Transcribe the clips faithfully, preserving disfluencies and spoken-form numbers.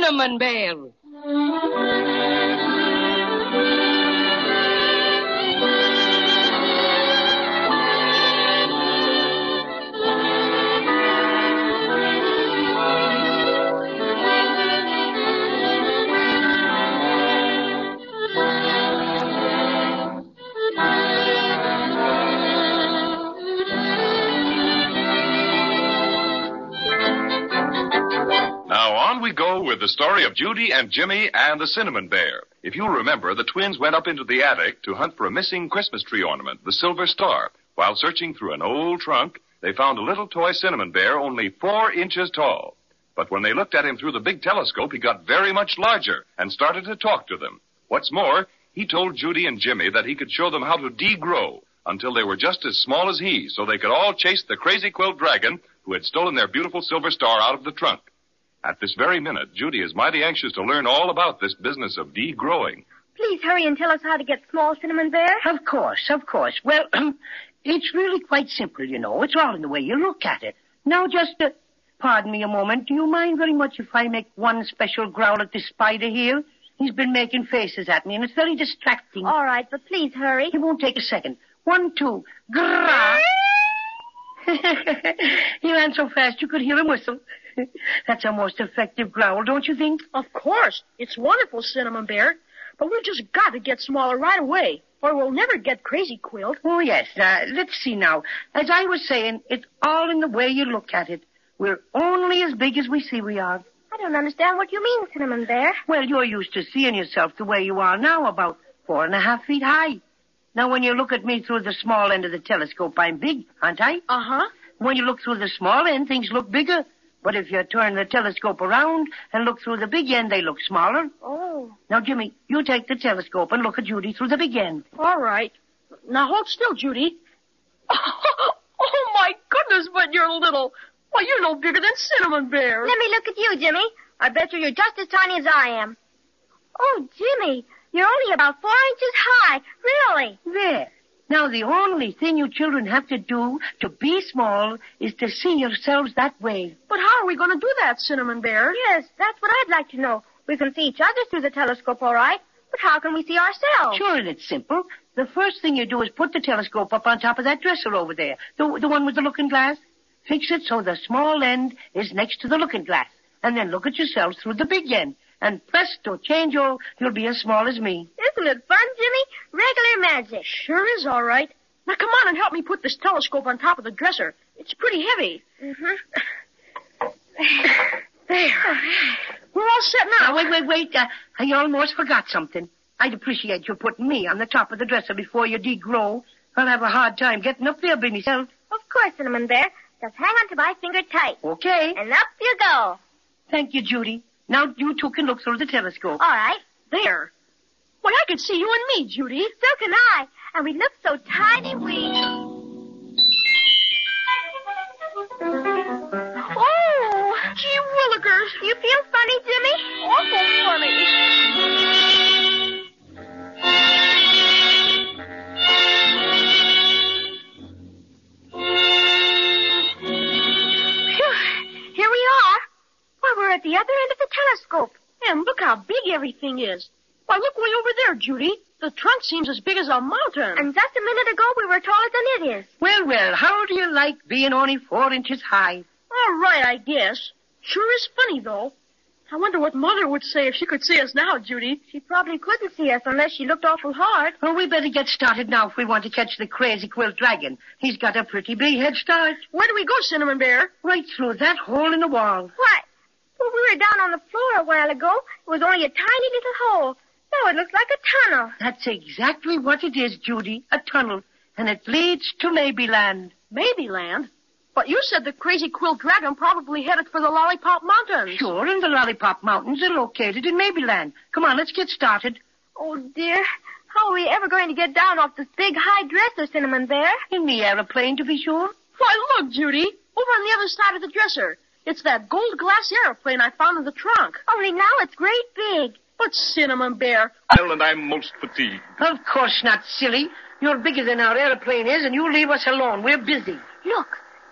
Cinnamon Bear. We go with the story of Judy and Jimmy and the Cinnamon Bear. If you remember, the twins went up into the attic to hunt for a missing Christmas tree ornament, the Silver Star. While searching through an old trunk, they found a little toy Cinnamon Bear only four inches tall. But when they looked at him through the big telescope, he got very much larger and started to talk to them. What's more, he told Judy and Jimmy that he could show them how to degrow until they were just as small as he, so they could all chase the crazy quilt dragon who had stolen their beautiful Silver Star out of the trunk. At this very minute, Judy is mighty anxious to learn all about this business of degrowing. Please hurry and tell us how to get small, Cinnamon Bear. Of course, of course. Well, it's really quite simple, you know. It's all in the way you look at it. Now, just, uh, pardon me a moment. Do you mind very much if I make one special growl at this spider here? He's been making faces at me, and it's very distracting. All right, but please hurry. It won't take a second. One, two, grrrr. He ran so fast you could hear him whistle. That's a most effective growl, don't you think? Of course. It's wonderful, Cinnamon Bear. But we've just got to get smaller right away, or we'll never get Crazy Quilt. Oh, yes. Uh, let's see now. As I was saying, it's all in the way you look at it. We're only as big as we see we are. I don't understand what you mean, Cinnamon Bear. Well, you're used to seeing yourself the way you are now, about four and a half feet high. Now, when you look at me through the small end of the telescope, I'm big, aren't I? Uh-huh. When you look through the small end, things look bigger. But if you turn the telescope around and look through the big end, they look smaller. Oh. Now, Jimmy, you take the telescope and look at Judy through the big end. All right. Now, hold still, Judy. Oh, my goodness, but you're little. Well, you're no bigger than Cinnamon Bear. Let me look at you, Jimmy. I bet you you're just as tiny as I am. Oh, Jimmy, you're only about four inches high. Really? There. Now, the only thing you children have to do to be small is to see yourselves that way. But how are we going to do that, Cinnamon Bear? Yes, that's what I'd like to know. We can see each other through the telescope, all right, but how can we see ourselves? Sure, and it's simple. The first thing you do is put the telescope up on top of that dresser over there, the, the one with the looking glass. Fix it so the small end is next to the looking glass, and then look at yourselves through the big end. And presto, changeo, you'll be as small as me. Isn't it fun, Jimmy? Regular magic. Sure is all right. Now, come on and help me put this telescope on top of the dresser. It's pretty heavy. Mm-hmm. There. We're all set now. Now, wait, wait, wait. Uh, I almost forgot something. I'd appreciate you putting me on the top of the dresser before you degrow. I'll have a hard time getting up there by myself. Of course, Cinnamon Bear. Just hang on to my finger tight. Okay. And up you go. Thank you, Judy. Now you two can look through the telescope. All right. There. Why, I can see you and me, Judy. So can I. And we look so tiny, we... Oh! Gee willikers. You feel funny, Jimmy? Awful funny. Phew. Here we are. Why, we're at the other end of the telescope. And look how big everything is. Why, look way over there, Judy. The trunk seems as big as a mountain. And just a minute ago, we were taller than it is. Well, well, how do you like being only four inches high? All right, I guess. Sure is funny, though. I wonder what Mother would say if she could see us now, Judy. She probably couldn't see us unless she looked awful hard. Well, we better get started now if we want to catch the crazy quilt dragon. He's got a pretty big head start. Where do we go, Cinnamon Bear? Right through that hole in the wall. What? Well, we were down on the floor a while ago. It was only a tiny little hole. Now it looks like a tunnel. That's exactly what it is, Judy. A tunnel. And it leads to Maybeland. Maybeland? But you said the crazy quilt dragon probably headed for the Lollipop Mountains. Sure, and the Lollipop Mountains are located in Maybeland. Come on, let's get started. Oh, dear. How are we ever going to get down off this big high dresser, Cinnamon Bear? In the airplane, to be sure. Why, look, Judy. Over on the other side of the dresser. It's that gold glass airplane I found in the trunk. Only now it's great big. But Cinnamon Bear... Well, and I'm most fatigued. Of course not, silly. You're bigger than our airplane is, and you leave us alone. We're busy. Look.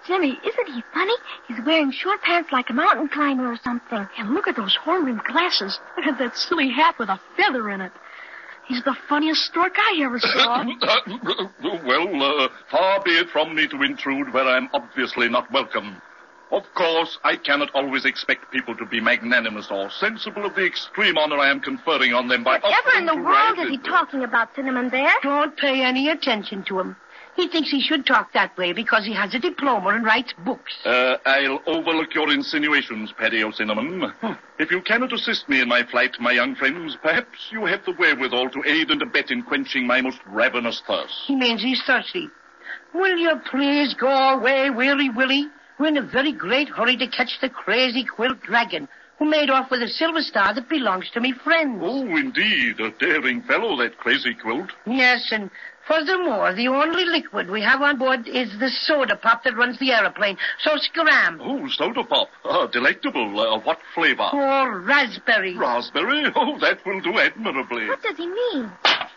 Jimmy, isn't he funny? He's wearing short pants like a mountain climber or something. And look at those horn-rimmed glasses. Look at that silly hat with a feather in it. He's the funniest stork I ever saw. Well, uh, far be it from me to intrude where I'm obviously not welcome. Of course, I cannot always expect people to be magnanimous or sensible of the extreme honor I am conferring on them by Whatever offering in the to world ride is he with- talking about, Cinnamon Bear? Don't pay any attention to him. He thinks he should talk that way because he has a diploma and writes books. Uh, I'll overlook your insinuations, Paddy O'Cinnamon. Hmm. If you cannot assist me in my flight, my young friends, perhaps you have the wherewithal to aid and abet in quenching my most ravenous thirst. He means he's thirsty. Will you please go away, Weary Willie? We're in a very great hurry to catch the crazy quilt dragon who made off with a silver star that belongs to me friends. Oh, indeed, a daring fellow, that crazy quilt. Yes, and furthermore, the only liquid we have on board is the soda pop that runs the aeroplane. So scram. Oh, soda pop. Ah, delectable. Uh, what flavor? Oh, raspberry. Raspberry? Oh, that will do admirably. What does he mean?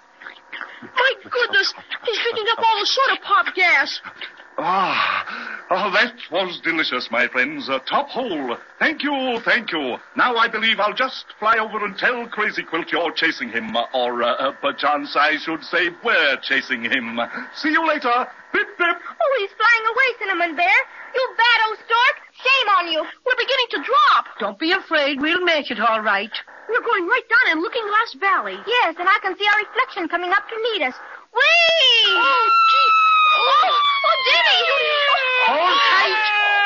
My goodness, he's drinking up all the soda pop gas. Ah, oh, that was delicious, my friends. Uh, top hole. Thank you, thank you. Now I believe I'll just fly over and tell Crazy Quilt you're chasing him. Uh, or, uh, perchance I should say we're chasing him. See you later. Bip, bip. Oh, he's flying away, Cinnamon Bear. You bad old stork. Shame on you. We're beginning to drop. Don't be afraid. We'll make it all right. We're going right down in Looking Glass Valley. Yes, and I can see our reflection coming up to meet us. Whee! Oh, gee. Oh, oh, Jimmy! Hold tight.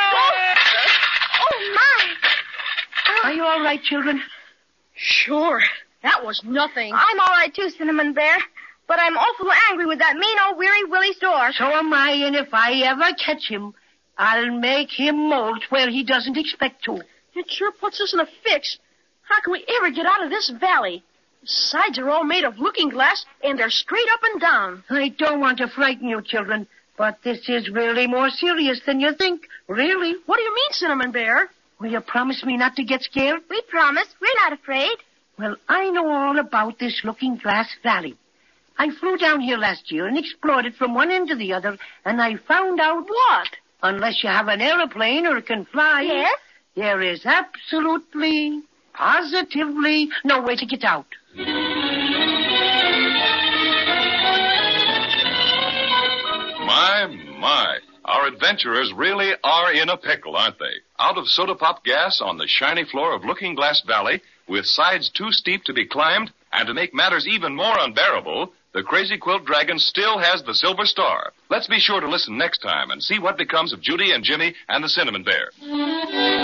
Oh, oh, my. Are you all right, children? Sure. That was nothing. I'm all right, too, Cinnamon Bear. But I'm awful angry with that mean old Weary Willie stork. So am I, and if I ever catch him, I'll make him molt where he doesn't expect to. It sure puts us in a fix. How can we ever get out of this valley? The sides are all made of looking glass, and they're straight up and down. I don't want to frighten you, children, but this is really more serious than you think. Really. What do you mean, Cinnamon Bear? Will you promise me not to get scared? We promise. We're not afraid. Well, I know all about this Looking Glass Valley. I flew down here last year and explored it from one end to the other, and I found out what? Unless you have an airplane or can fly, Yes? there is absolutely, positively no way to get out. My, my. Our adventurers really are in a pickle, aren't they? Out of soda pop gas on the shiny floor of Looking Glass Valley, with sides too steep to be climbed, and to make matters even more unbearable, the Crazy Quilt Dragon still has the Silver Star. Let's be sure to listen next time and see what becomes of Judy and Jimmy and the Cinnamon Bear.